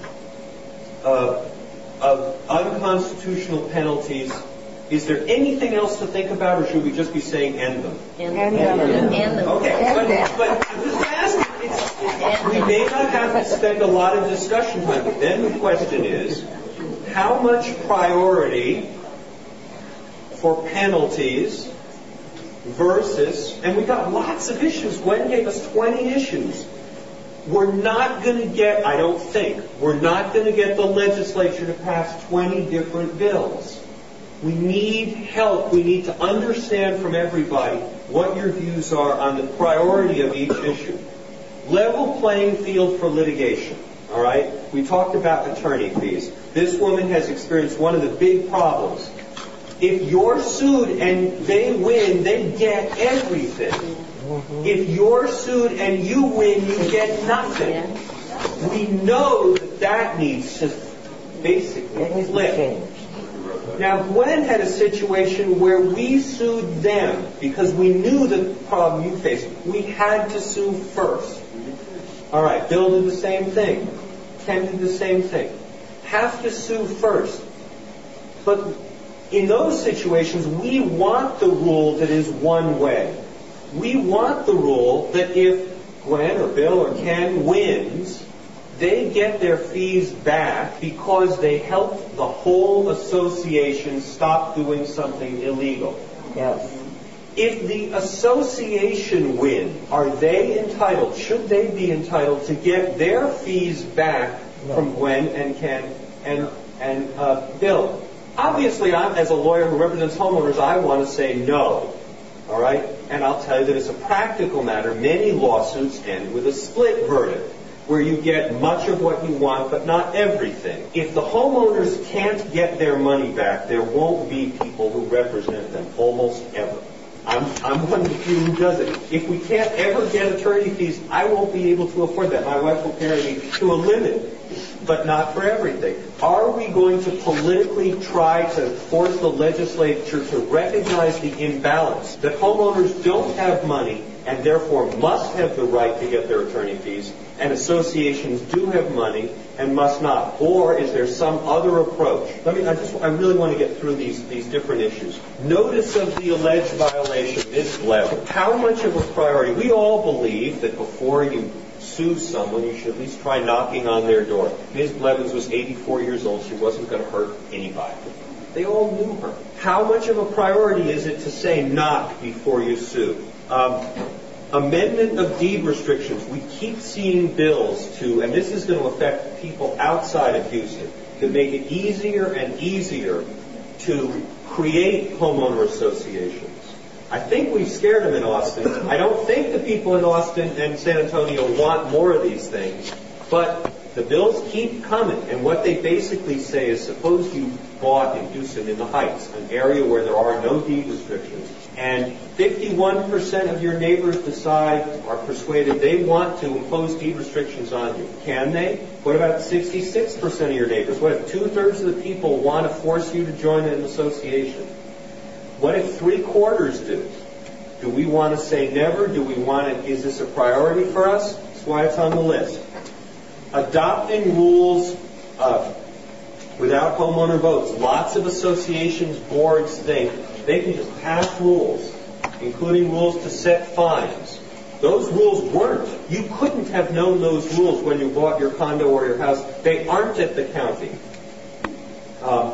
uh, of unconstitutional penalties. Is there anything else to think about, or should we just be saying end them? End them. End them. Okay, but, but I'm just asking. It's, we may not have to spend a lot of discussion time, but then the question is, how much priority for penalties versus, and we got lots of issues. Gwen gave us twenty issues. We're not going to get, I don't think, we're not going to get the legislature to pass twenty different bills. We need help. We need to understand from everybody what your views are on the priority of each issue. Level playing field for litigation. All right? We talked about attorney fees. This woman has experienced one of the big problems. If you're sued and they win, they get everything. If you're sued and you win, you get nothing. We know that that needs to basically flip. Now, Gwen had a situation where we sued them because we knew the problem you faced. We had to sue first. All right, Bill did the same thing. Ken did the same thing. Have to sue first. But in those situations, we want the rule that is one way. We want the rule that if Gwen or Bill or Ken wins, they get their fees back because they helped the whole association stop doing something illegal. Yes. If the association win, are they entitled, should they be entitled to get their fees back no. from Gwen and Ken and, and uh, Bill? Obviously, I'm, as a lawyer who represents homeowners, I want to say no. All right? And I'll tell you that as a practical matter, many lawsuits end with a split verdict. where you get much of what you want, but not everything. If the homeowners can't get their money back, there won't be people who represent them, almost ever. I'm, I'm one of the few who does it. If we can't ever get attorney fees, I won't be able to afford that. My wife will carry me to a limit, but not for everything. Are we going to politically try to force the legislature to recognize the imbalance that homeowners don't have money and therefore must have the right to get their attorney fees, and associations do have money and must not? Or is there some other approach? Let me, I just, I really want to get through these, these different issues. Notice of the alleged violation, Miz Blevins. How much of a priority? We all believe that before you sue someone, you should at least try knocking on their door. Miz Blevins was eighty-four years old. She wasn't going to hurt anybody. They all knew her. How much of a priority is it to say knock before you sue? Um, amendment of deed restrictions. We keep seeing bills to, and this is going to affect people outside of Houston, to make it easier and easier to create homeowner associations. I think we've scared them in Austin. I don't think the people in Austin and San Antonio want more of these things, but the bills keep coming, and what they basically say is, suppose you bought in Houston, in the Heights, an area where there are no deed restrictions, and fifty-one percent of your neighbors decide, are persuaded they want to impose deed restrictions on you. Can they? What about sixty-six percent of your neighbors? What if two-thirds of the people want to force you to join an association? What if three-quarters do? Do we want to say never? Do we want to, is this a priority for us? That's why it's on the list. Adopting rules uh, without homeowner votes. Lots of associations, boards think they can just pass rules, including rules to set fines. Those rules weren't. You couldn't have known those rules when you bought your condo or your house. They aren't at the county. Um,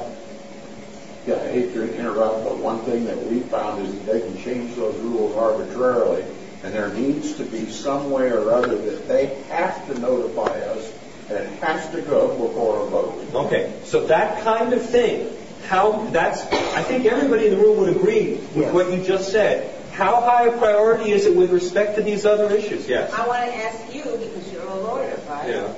Yeah, I hate to interrupt, but one thing that we found is that they can change those rules arbitrarily, and there needs to be some way or other that they have to notify us, and it has to go before a vote. Okay, so that kind of thing, how that's, I think everybody in the room would agree with yes. what you just said. How high a priority is it with respect to these other issues? Yes. I want to ask you, because you're a lawyer, right? Yeah.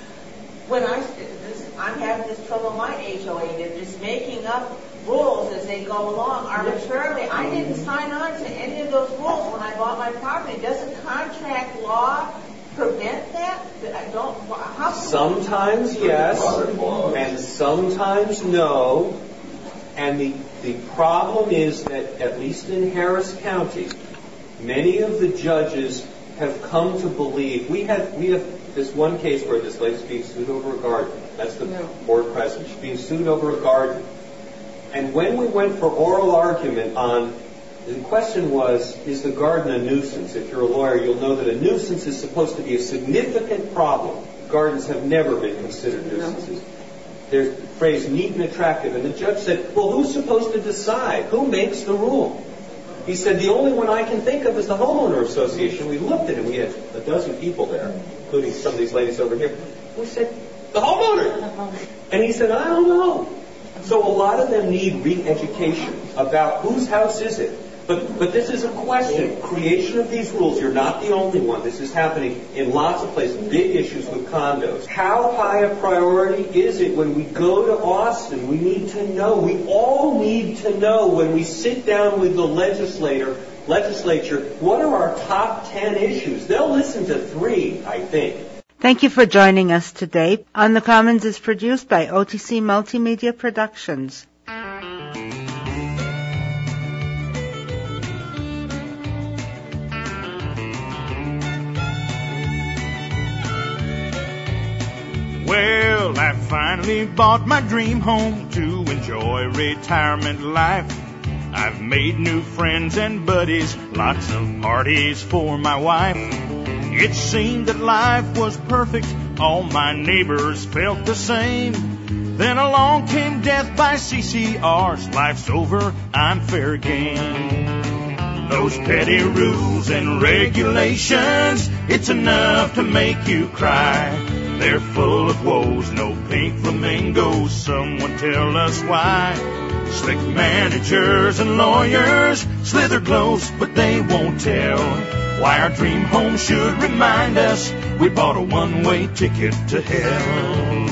When I, this, I'm having this trouble in my H O A, they're just making up rules as they go along arbitrarily. I didn't sign on to any of those rules when I bought my property. Doesn't contract law prevent that? I don't. How sometimes yes, and sometimes no. And the the problem is that, at least in Harris County, many of the judges have come to believe. We had we have this one case where this lady's being sued over a garden. That's the no. board president. She's being sued over a garden. And when we went for oral argument on, the question was, is the garden a nuisance? If you're a lawyer, you'll know that a nuisance is supposed to be a significant problem. Gardens have never been considered nuisances. There's the phrase neat and attractive. And the judge said, well, who's supposed to decide? Who makes the rule? He said, the only one I can think of is the homeowner association. We looked at it. We had a dozen people there, including some of these ladies over here. We said, the homeowner. And he said, I don't know. So a lot of them need re-education about whose house is it. But but this is a question. Creation of these rules, you're not the only one. This is happening in lots of places. Big issues with condos. How high a priority is it when we go to Austin? We need to know. We all need to know when we sit down with the legislator, legislature, what are our top ten issues? They'll listen to three, I think. Thank you for joining us today. On the Commons is produced by O T C Multimedia Productions. Well, I finally bought my dream home to enjoy retirement life. I've made new friends and buddies, lots of parties for my wife. It seemed that life was perfect, all my neighbors felt the same. Then along came death by C C Rs, life's over, I'm fair game. Those petty rules and regulations, it's enough to make you cry. They're full of woes, no pink flamingos, someone tell us why. Slick managers and lawyers slither close, but they won't tell. Why our dream home should remind us we bought a one-way ticket to hell.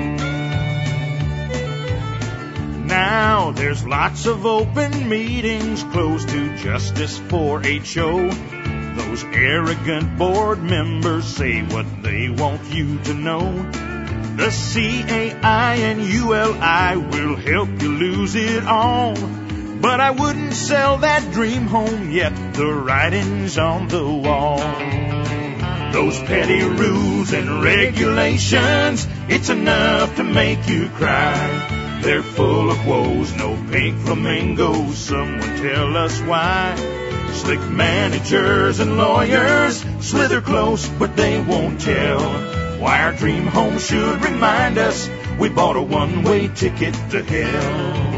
Now there's lots of open meetings closed to justice for H O. Those arrogant board members say what they want you to know. The C A I and U L I will help you lose it all. But I wouldn't sell that dream home yet, the writing's on the wall. Those petty rules and regulations, it's enough to make you cry. They're full of woes, no pink flamingos, someone tell us why. Slick managers and lawyers slither close, but they won't tell why our dream home should remind us we bought a one-way ticket to hell.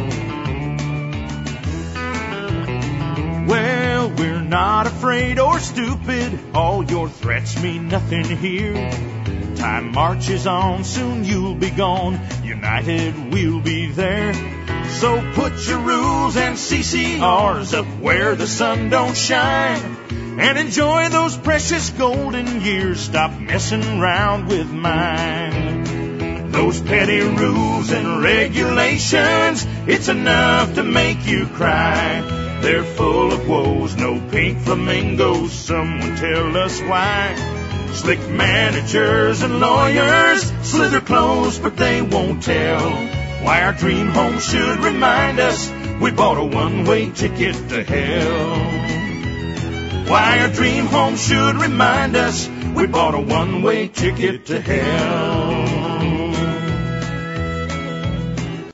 Well, we're not afraid or stupid, all your threats mean nothing here. Time marches on, soon you'll be gone, united we'll be there. So put your rules and C C Rs up where the sun don't shine, and enjoy those precious golden years, stop messing around with mine. Those petty rules and regulations, it's enough to make you cry. They're full of woes, no pink flamingos, someone tell us why. Slick managers and lawyers slither close, but they won't tell why our dream home should remind us we bought a one-way ticket to hell. Why our dream home should remind us we bought a one-way ticket to hell.